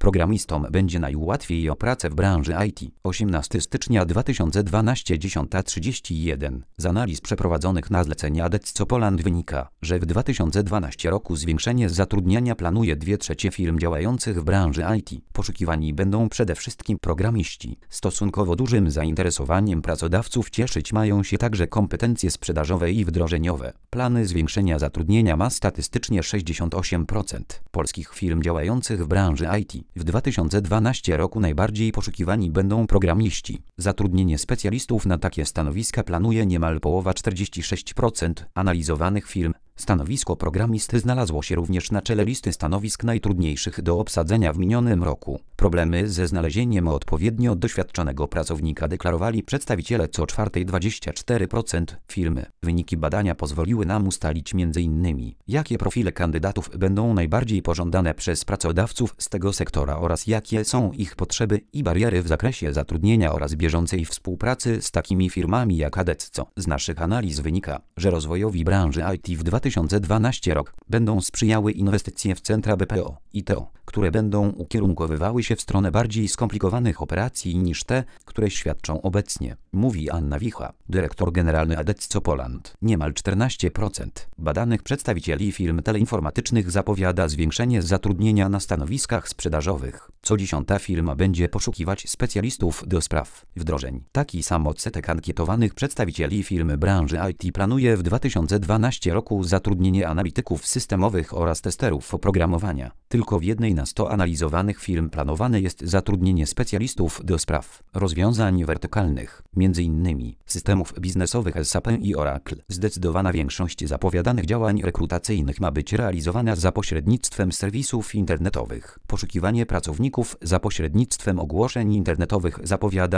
Programistom będzie najłatwiej o pracę w branży IT. 18 stycznia 2012 10:31. Z analiz przeprowadzonych na zlecenie Adecco Poland wynika, że w 2012 roku zwiększenie zatrudniania planuje 2/3 firm działających w branży IT. Poszukiwani będą przede wszystkim programiści. Stosunkowo dużym zainteresowaniem pracodawców cieszyć mają się także kompetencje sprzedażowe i wdrożeniowe. Plany zwiększenia zatrudnienia ma statystycznie 68% polskich firm działających w branży IT. W 2012 roku najbardziej poszukiwani będą programiści. Zatrudnienie specjalistów na takie stanowiska planuje niemal połowa, 46% analizowanych firm. Stanowisko programisty znalazło się również na czele listy stanowisk najtrudniejszych do obsadzenia w minionym roku. Problemy ze znalezieniem odpowiednio doświadczonego pracownika deklarowali przedstawiciele co czwartej, 24% firmy. Wyniki badania pozwoliły nam ustalić m.in. jakie profile kandydatów będą najbardziej pożądane przez pracodawców z tego sektora oraz jakie są ich potrzeby i bariery w zakresie zatrudnienia oraz bieżącej współpracy z takimi firmami jak Adecco. Z naszych analiz wynika, że rozwojowi branży IT w 2012 rok będą sprzyjały inwestycje w centra BPO i TO, które będą ukierunkowywały się w stronę bardziej skomplikowanych operacji niż te, które świadczą obecnie, mówi Anna Wicha, dyrektor generalny Adecco Poland. Niemal 14% badanych przedstawicieli firm teleinformatycznych zapowiada zwiększenie zatrudnienia na stanowiskach sprzedażowych. Co 10. firma będzie poszukiwać specjalistów do spraw wdrożeń. Taki sam odsetek ankietowanych przedstawicieli firmy branży IT planuje w 2012 roku zatrudnienie analityków systemowych oraz testerów oprogramowania. Tylko w 1 na 100 analizowanych firm planowane jest zatrudnienie specjalistów do spraw rozwiązań wertykalnych, m.in. systemów biznesowych SAP i Oracle. Zdecydowana większość zapowiadanych działań rekrutacyjnych ma być realizowana za pośrednictwem serwisów internetowych. Poszukiwanie pracowników za pośrednictwem ogłoszeń internetowych zapowiada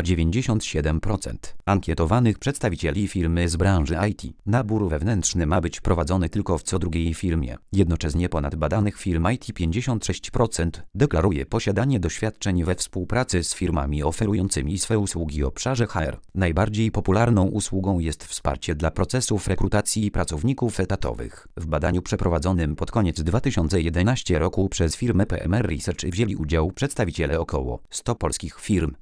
97% ankietowanych przedstawicieli firmy z branży IT. Nabór wewnętrzny ma być prowadzony tylko w co drugiej firmie. Jednocześnie ponad badanych firm IT 56% deklaruje posiadanie doświadczeń we współpracy z firmami oferującymi swe usługi w obszarze HR. Najbardziej popularną usługą jest wsparcie dla procesów rekrutacji pracowników etatowych. W badaniu przeprowadzonym pod koniec 2011 roku przez firmę PMR Research wzięli udział przedstawiciele około 100 polskich firm.